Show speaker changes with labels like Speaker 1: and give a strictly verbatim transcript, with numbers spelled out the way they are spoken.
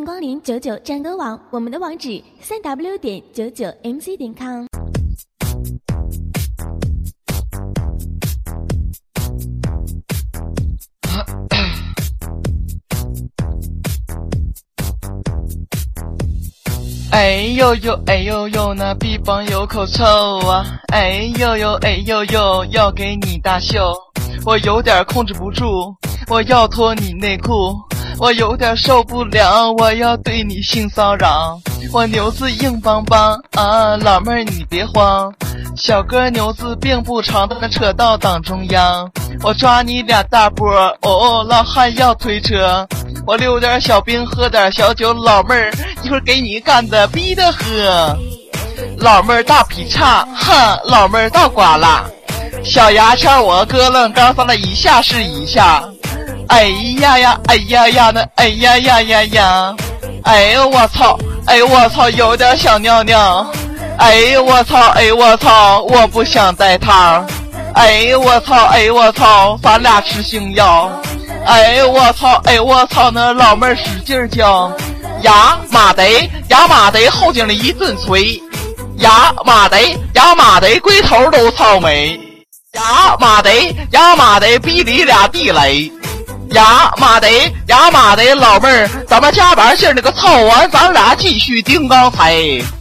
Speaker 1: 迎光临九九战歌网，我们的网址三 w 点九九 m c 点 com。
Speaker 2: 哎呦呦，哎呦呦，那臂膀有口臭啊！哎呦呦，哎呦呦，要给你大秀，我有点控制不住，我要脱你内裤，我有点受不了，我要对你性骚扰，我牛子硬邦邦啊，老妹儿你别慌，小哥牛子并不长，但扯到党中央，我抓你俩大波，哦，老汉要推车。我溜点小冰，喝点小酒，老妹儿一会儿给你干的逼的喝。老妹儿大劈叉，哼，老妹儿大瓜啦。小牙签我咯楞刚翻了一下是一下。哎呀呀，哎呀呀那，哎呀呀呀呀。哎呦我操，哎呦我操，有点想尿尿。哎呦我操，哎呦我操，我不想带套。哎呦我操，哎呦我操，咱俩吃星耀。哎呦我操，哎呦我操，那老妹儿使劲叫，呀妈的，呀妈的，后颈里一顿捶，呀妈的，呀妈的，龟头都操没，呀妈的，呀妈的，逼里俩地雷，呀妈的，呀妈的，老妹儿，咱们加班性那个操完，咱俩继续盯刚才。